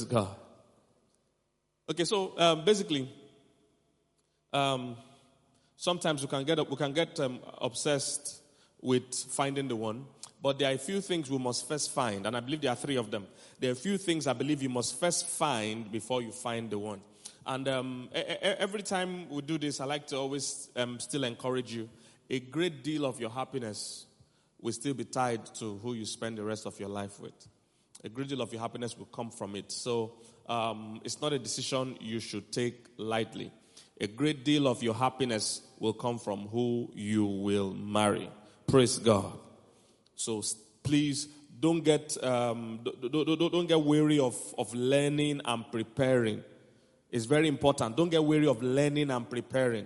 God. Okay, so basically, sometimes we can get obsessed with finding the one, but there are a few things we must first find, and I believe there are 3 of them. There are a few things I believe you must first find before you find the one. And every time we do this, I like to always still encourage you. A great deal of your happiness will still be tied to who you spend the rest of your life with. A great deal of your happiness will come from it. So it's not a decision you should take lightly. A great deal of your happiness will come from who you will marry. Praise God. So please don't get weary of learning and preparing. It's very important. Don't get weary of learning and preparing.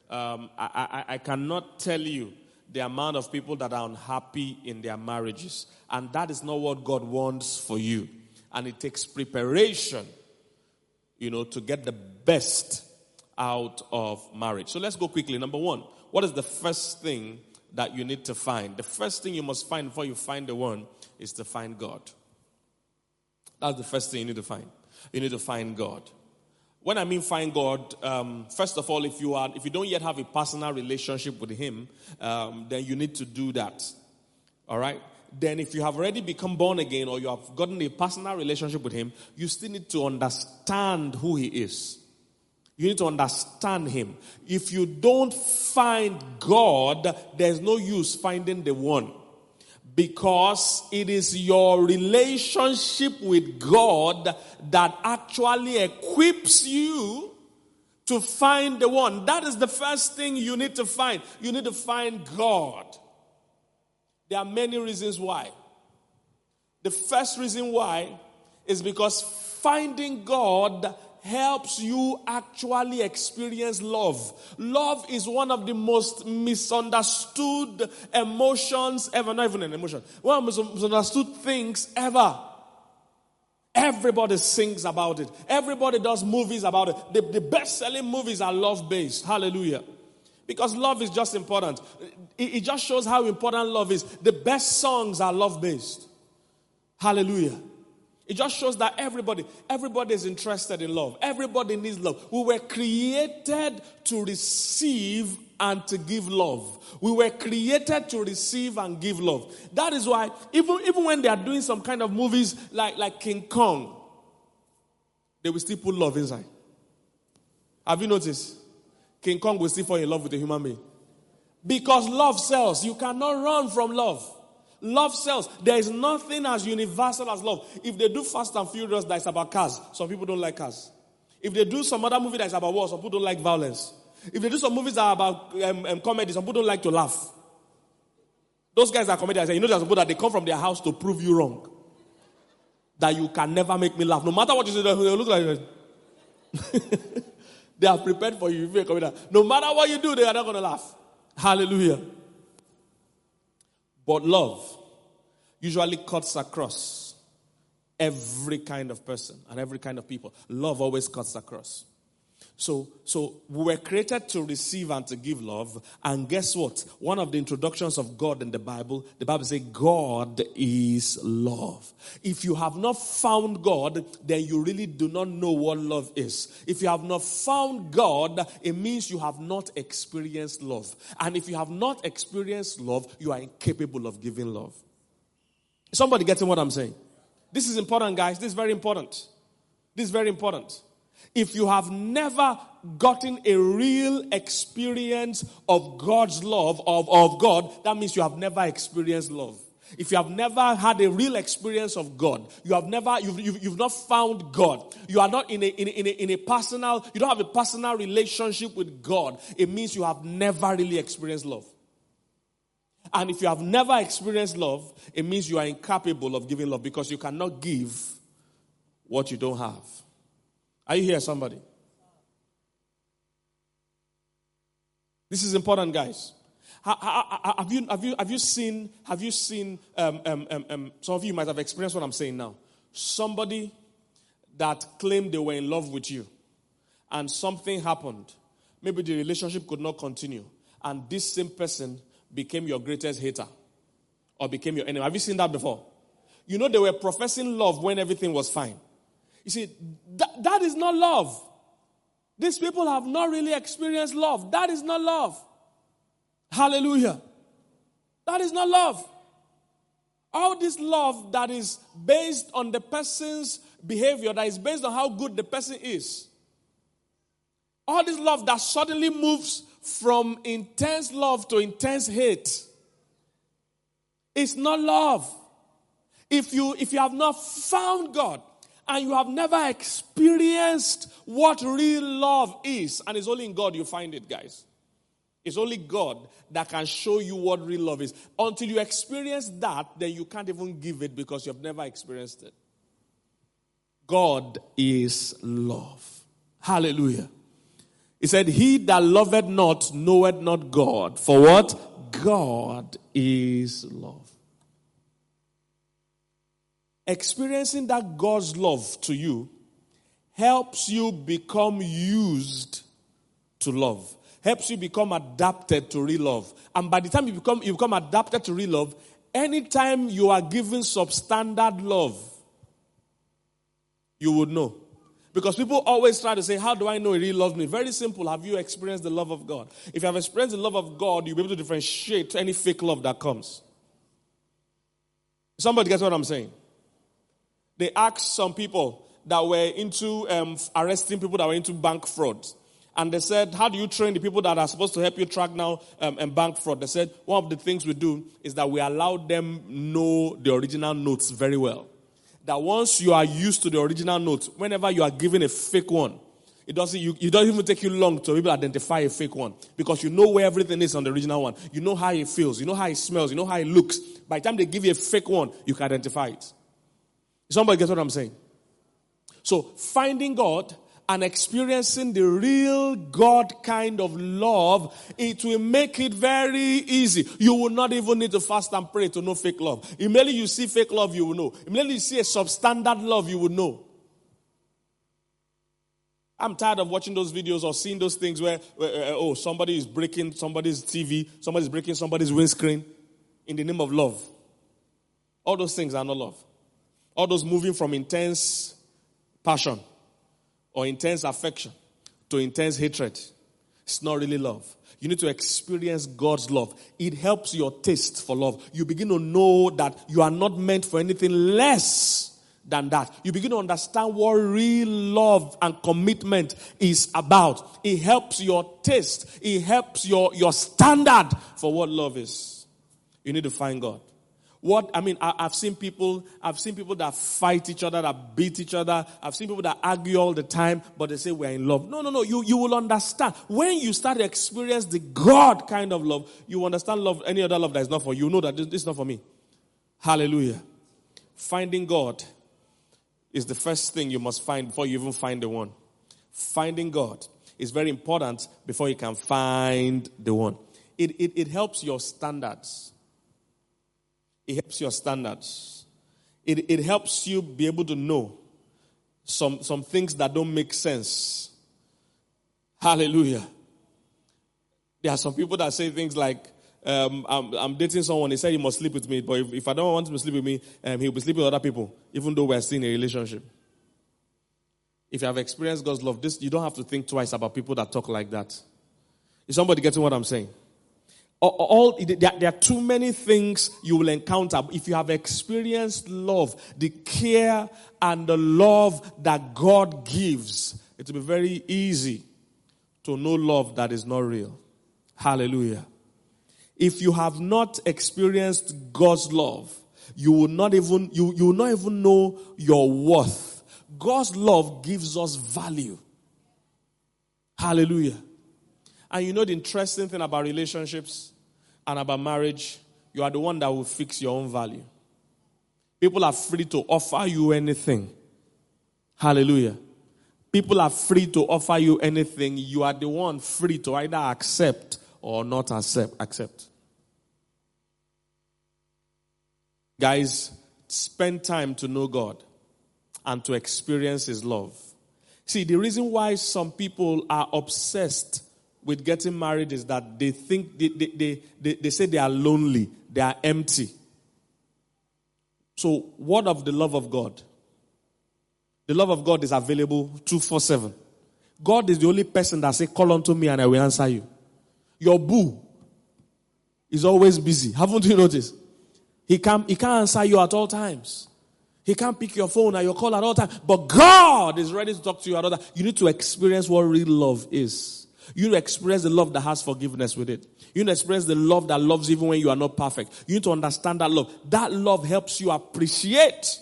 I cannot tell you the amount of people that are unhappy in their marriages. And that is not what God wants for you. And it takes preparation, to get the best out of marriage. So let's go quickly. Number 1, what is the first thing that you need to find? The first thing you must find before you find the one is to find God. That's the first thing you need to find. You need to find God. When I mean find God, first of all, if you don't yet have a personal relationship with Him, then you need to do that. All right? Then if you have already become born again or you have gotten a personal relationship with Him, you still need to understand who He is. You need to understand Him. If you don't find God, there's no use finding the one. Because it is your relationship with God that actually equips you to find the one. That is the first thing you need to find. You need to find God. There are many reasons why. The first reason why is because finding God helps you actually experience love. Love is one of the most misunderstood emotions ever. Not even an emotion. One of the most misunderstood things ever. Everybody sings about it. Everybody does movies about it. The best-selling movies are love-based. Hallelujah. Because love is just important. It just shows how important love is. The best songs are love-based. Hallelujah. It just shows that everybody is interested in love. Everybody needs love. We were created to receive and to give love. We were created to receive and give love. That is why, even when they are doing some kind of movies like King Kong, they will still put love inside. Have you noticed? King Kong will still fall in love with a human being. Because love sells. You cannot run from love. Love sells. There is nothing as universal as love. If they do Fast and Furious that is about cars, some people don't like cars. If they do some other movie that is about war, some people don't like violence. If they do some movies that are about comedy, some people don't like to laugh. Those guys are comedians. There's some people that they come from their house to prove you wrong. That you can never make me laugh. No matter what you say, they look like that. They are prepared for you if you're a comedian. No matter what you do, they are not going to laugh. Hallelujah. But love usually cuts across every kind of person and every kind of people. Love always cuts across. So we were created to receive and to give love. And guess what? One of the introductions of God in the Bible says God is love. If you have not found God, then you really do not know what love is. If you have not found God, it means you have not experienced love. And if you have not experienced love, you are incapable of giving love. Is somebody getting what I'm saying? This is important, guys. This is very important. This is very important. If you have never gotten a real experience of God's love, of God, that means you have never experienced love. If you have never had a real experience of God, you've not found God. You are not in a personal, you don't have a personal relationship with God. It means you have never really experienced love. And if you have never experienced love, it means you are incapable of giving love because you cannot give what you don't have. Are you here, somebody? This is important, guys. Have you seen? Some of you might have experienced what I'm saying now. Somebody that claimed they were in love with you, and something happened. Maybe the relationship could not continue, and this same person became your greatest hater, or became your enemy. Have you seen that before? You know they were professing love when everything was fine. You see, that is not love. These people have not really experienced love. That is not love. Hallelujah. That is not love. All this love that is based on the person's behavior, that is based on how good the person is. All this love that suddenly moves from intense love to intense hate. It's not love. If you have not found God and you have never experienced what real love is, and it's only in God you find it, guys. It's only God that can show you what real love is. Until you experience that, then you can't even give it because you've never experienced it. God is love. Hallelujah. He said, he that loveth not knoweth not God. For what? God is love. Experiencing that God's love to you helps you become used to love. Helps you become adapted to real love. And by the time you become adapted to real love, anytime you are given substandard love, you would know. Because people always try to say, how do I know he really loves me? Very simple. Have you experienced the love of God? If you have experienced the love of God, you'll be able to differentiate any fake love that comes. Somebody gets what I'm saying? They asked some people that were into arresting people that were into bank fraud. And they said, how do you train the people that are supposed to help you track down bank fraud? They said, one of the things we do is that we allow them know the original notes very well. That once you are used to the original note, whenever you are given a fake one, it doesn't even take you long to be able to identify a fake one. Because you know where everything is on the original one. You know how it feels. You know how it smells. You know how it looks. By the time they give you a fake one, you can identify it. Somebody gets what I'm saying? So, finding God and experiencing the real God kind of love, it will make it very easy. You will not even need to fast and pray to know fake love. Immediately you see fake love, you will know. Immediately you see a substandard love, you will know. I'm tired of watching those videos or seeing those things where somebody is breaking somebody's TV, somebody's breaking somebody's windscreen in the name of love. All those things are not love. All those moving from intense passion or intense affection to intense hatred, it's not really love. You need to experience God's love. It helps your taste for love. You begin to know that you are not meant for anything less than that. You begin to understand what real love and commitment is about. It helps your taste. It helps your standard for what love is. You need to find God. I've seen people that fight each other, that beat each other. I've seen people that argue all the time, but they say we're in love. No. You will understand. When you start to experience the God kind of love, you understand love, any other love that is not for you. You know that this is not for me. Hallelujah. Finding God is the first thing you must find before you even find the one. Finding God is very important before you can find the one. It helps your standards. It helps your standards. It helps you be able to know some things that don't make sense. Hallelujah. There are some people that say things like, I'm dating someone, he said he must sleep with me, but if I don't want him to sleep with me, he'll be sleeping with other people, even though we're still in a relationship. If you have experienced God's love, you don't have to think twice about people that talk like that. Is somebody getting what I'm saying? There are too many things you will encounter. If you have experienced love, the care and the love that God gives, it will be very easy to know love that is not real. Hallelujah. If you have not experienced God's love, you will not even know your worth. God's love gives us value. Hallelujah. And you know the interesting thing about relationships and about marriage, you are the one that will fix your own value. People are free to offer you anything. Hallelujah. People are free to offer you anything. You are the one free to either accept or not accept. Guys, spend time to know God and to experience His love. See, the reason why some people are obsessed with getting married is that they think, they say they are lonely, they are empty. So, what of the love of God? The love of God is available 247. God is the only person that says, call unto me and I will answer you. Your boo is always busy. Haven't you noticed? He can't answer you at all times. He can't pick your phone or your call at all times. But God is ready to talk to you at all times. You need to experience what real love is. You need to experience the love that has forgiveness with it. You need to experience the love that loves even when you are not perfect. You need to understand that love. That love helps you appreciate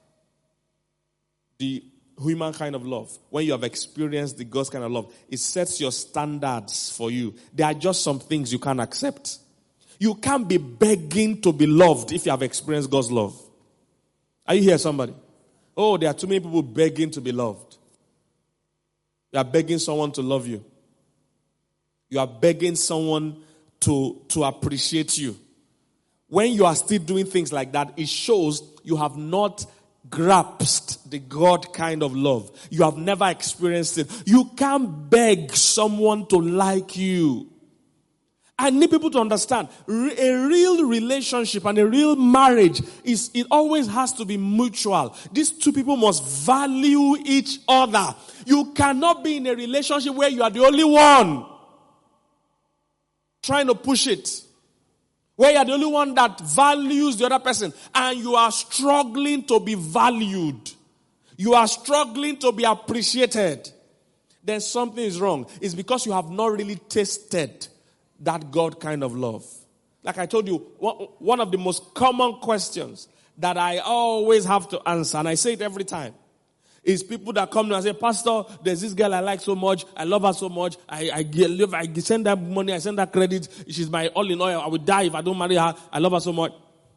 the human kind of love. When you have experienced the God's kind of love, it sets your standards for you. There are just some things you can't accept. You can't be begging to be loved if you have experienced God's love. Are you here, somebody? Oh, there are too many people begging to be loved. You are begging someone to love you. You are begging someone to appreciate you. When you are still doing things like that, it shows you have not grasped the God kind of love. You have never experienced it. You can't beg someone to like you. I need people to understand a real relationship and a real marriage it always has to be mutual. These two people must value each other. You cannot be in a relationship where you are the only one trying to push it. Where you are the only one that values the other person and you are struggling to be valued. You are struggling to be appreciated. Then something is wrong. It's because you have not really tasted that God kind of love. Like I told you, one of the most common questions that I always have to answer, and I say it every time, is people that come to and say, Pastor, there's this girl I like so much, I love her so much, I send her money, I send her credit, she's my all in all, I would die if I don't marry her, I love her so much.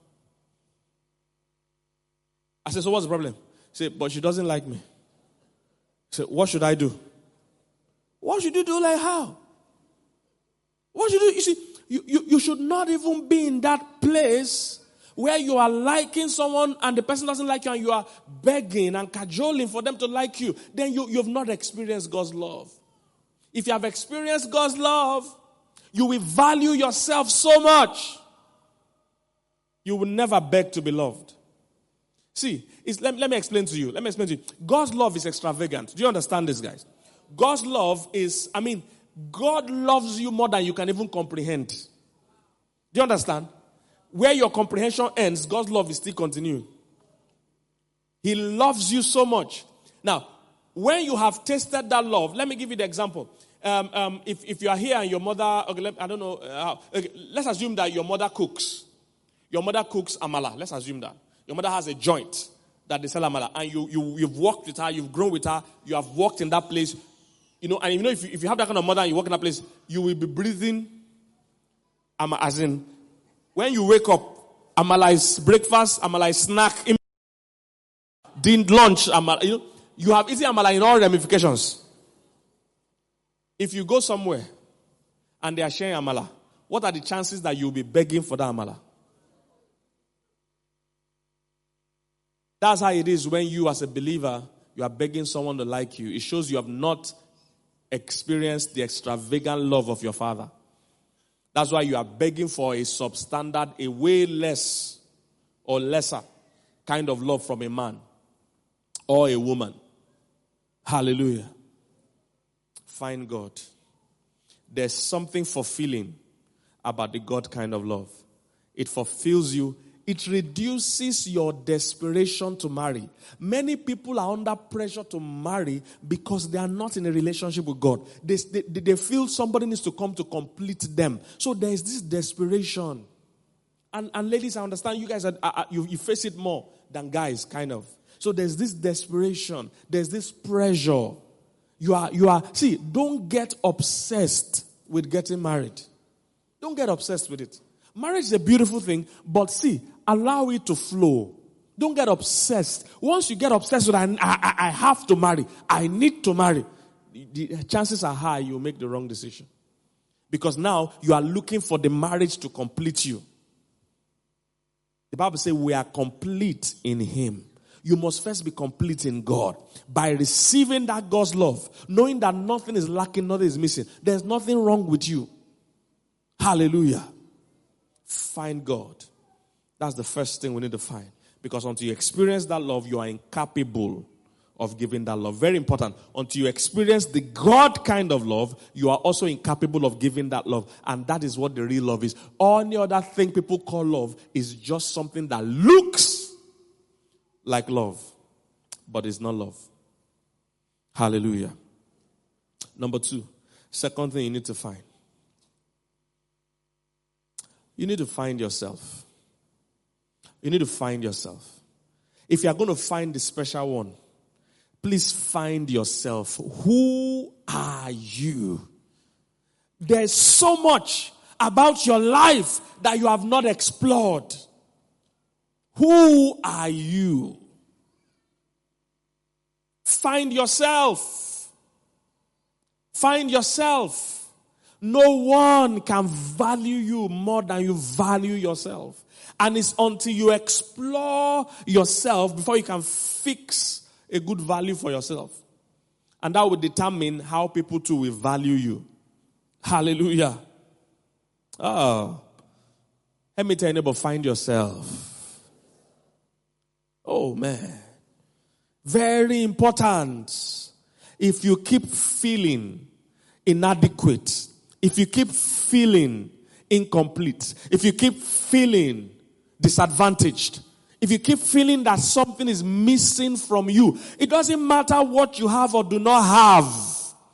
I say, so what's the problem? Say, but she doesn't like me. Say, what should I do? What should you do? Like how? What should you do? You see, you should not even be in that place where you are liking someone and the person doesn't like you and you are begging and cajoling for them to like you. Then you've not experienced God's love. If you have experienced God's love, you will value yourself so much. You will never beg to be loved. See, let me explain to you. God's love is extravagant. Do you understand this, guys? God's love is, God loves you more than you can even comprehend. Do you understand? Where your comprehension ends, God's love is still continuing. He loves you so much. Now, when you have tasted that love, let me give you the example. If you are here and your mother, let's assume that your mother cooks. Your mother cooks amala. Let's assume that. Your mother has a joint that they sell amala. And you've worked with her, you've grown with her, you have worked in that place. If you have that kind of mother and you work in that place, you will be breathing, as in, when you wake up, amala is breakfast, amala is snack, lunch, amala, you have eaten amala in all ramifications. If you go somewhere and they are sharing amala, what are the chances that you'll be begging for that amala? That's how it is when you as a believer, you are begging someone to like you. It shows you have not experienced the extravagant love of your Father. That's why you are begging for a substandard, a way less or lesser kind of love from a man or a woman. Hallelujah. Find God. There's something fulfilling about the God kind of love. It fulfills you. It reduces your desperation to marry. Many people are under pressure to marry because they are not in a relationship with God. They feel somebody needs to come to complete them. So there is this desperation. And ladies, I understand you guys you face it more than guys, kind of. So there's this desperation. There's this pressure. Don't get obsessed with getting married. Don't get obsessed with it. Marriage is a beautiful thing, but allow it to flow. Don't get obsessed. Once you get obsessed with, I have to marry, I need to marry, the chances are high you'll make the wrong decision. Because now you are looking for the marriage to complete you. The Bible says we are complete in Him. You must first be complete in God by receiving that God's love, knowing that nothing is lacking, nothing is missing. There's nothing wrong with you. Hallelujah. Find God. That's the first thing we need to find. Because until you experience that love, you are incapable of giving that love. Very important. Until you experience the God kind of love, you are also incapable of giving that love. And that is what the real love is. Any other thing people call love is just something that looks like love, but it's not love. Hallelujah. Number 2, second thing you need to find. You need to find yourself. You need to find yourself. If you are going to find the special one, please find yourself. Who are you? There's so much about your life that you have not explored. Who are you? Find yourself. Find yourself. No one can value you more than you value yourself. And it's until you explore yourself before you can fix a good value for yourself. And that will determine how people too will value you. Hallelujah. Oh. Let me tell you about find yourself. Oh man. Very important. If you keep feeling inadequate, if you keep feeling incomplete, if you keep feeling disadvantaged, if you keep feeling that something is missing from you, it doesn't matter what you have or do not have.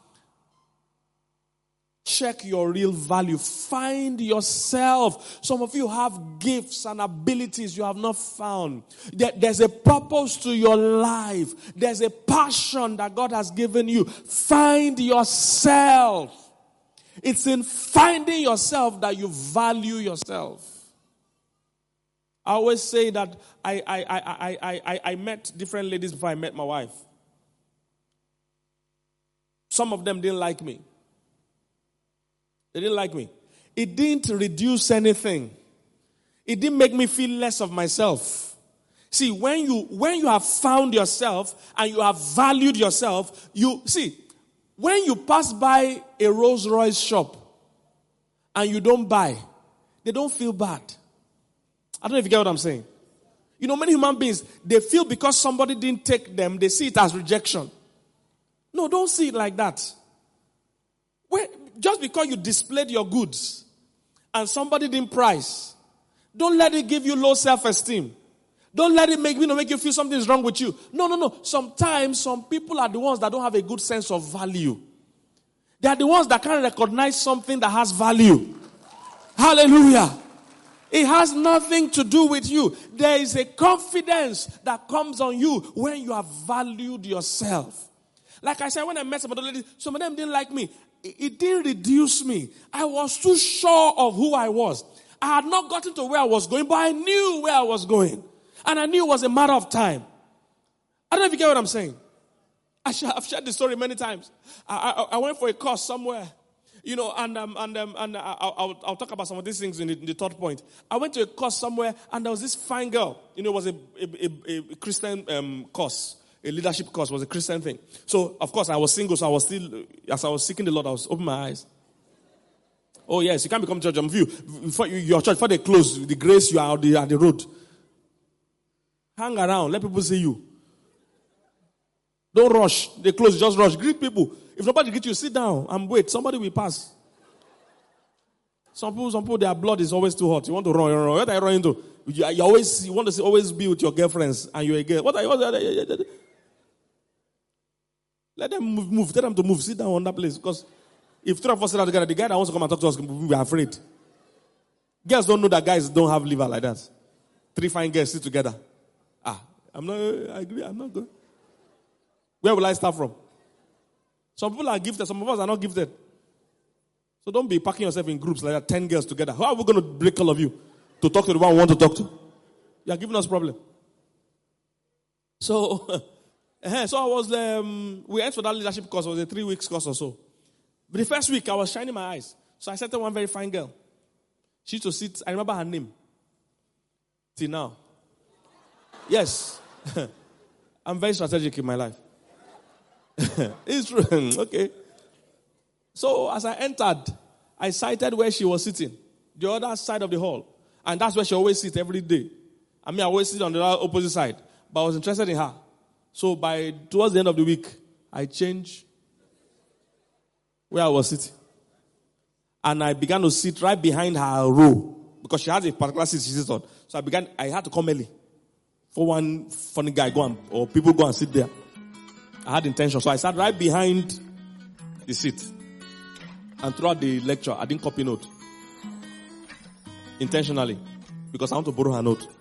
Check your real value. Find yourself. Some of you have gifts and abilities you have not found. There's a purpose to your life. There's a passion that God has given you. Find yourself. It's in finding yourself that you value yourself. I always say that I met different ladies before I met my wife. Some of them didn't like me. They didn't like me. It didn't reduce anything. It didn't make me feel less of myself. See, when you have found yourself and you have valued yourself, when you pass by a Rolls Royce shop and you don't buy, they don't feel bad. I don't know if you get what I'm saying. You know, many human beings, they feel because somebody didn't take them, they see it as rejection. No, don't see it like that. Just because you displayed your goods and somebody didn't price, don't let it give you low self-esteem. Don't let it make you feel something is wrong with you. No. Sometimes some people are the ones that don't have a good sense of value. They are the ones that can't recognize something that has value. Hallelujah. It has nothing to do with you. There is a confidence that comes on you when you have valued yourself. Like I said, when I met some of the ladies, some of them didn't like me. It didn't reduce me. I was too sure of who I was. I had not gotten to where I was going, but I knew where I was going. And I knew it was a matter of time. I don't know if you get what I'm saying. I've shared this story many times. I went for a course somewhere, and I'll talk about some of these things in the third point. I went to a course somewhere, and there was this fine girl. It was a Christian course. A leadership course was a Christian thing. So, of course, I was single, so I was still, as I was seeking the Lord, I was opening my eyes. Oh, yes, you can't become church. Your church, before they close, the grace, you are at the road. Hang around, let people see you. Don't rush. They close, just rush. Greet people. If nobody greets you, sit down and wait. Somebody will pass. Some people, their blood is always too hot. You want to run. What are you running to? You want to always be with your girlfriends and you're a girl. What are you? Let them move. Tell them to move. Sit down on that place. Because if 3 of us sit down together, the guy that wants to come and talk to us will be afraid. Girls don't know that guys don't have liver like that. 3 fine girls sit together. I agree. I'm not good. Where will I start from? Some people are gifted. Some of us are not gifted. So don't be packing yourself in groups like that, 10 girls together. How are we going to break all of you to talk to the one we want to talk to? You are giving us problem. So I was, we went for that leadership course. It was a 3 weeks course or so. But the first week, I was shining my eyes. So I said to one very fine girl. She used to sit, I remember her name. Till now. Yes. I'm very strategic in my life. It's true. Okay. So as I entered, I sighted where she was sitting. The other side of the hall. And that's where she always sits every day. I always sit on the opposite side. But I was interested in her. So towards the end of the week, I changed where I was sitting. And I began to sit right behind her row. Because she has a particular seat she sits on. So I had to come early. For one funny guy or people go and sit there. I had intention. So I sat right behind the seat. And throughout the lecture, I didn't copy note. Intentionally. Because I want to borrow her note.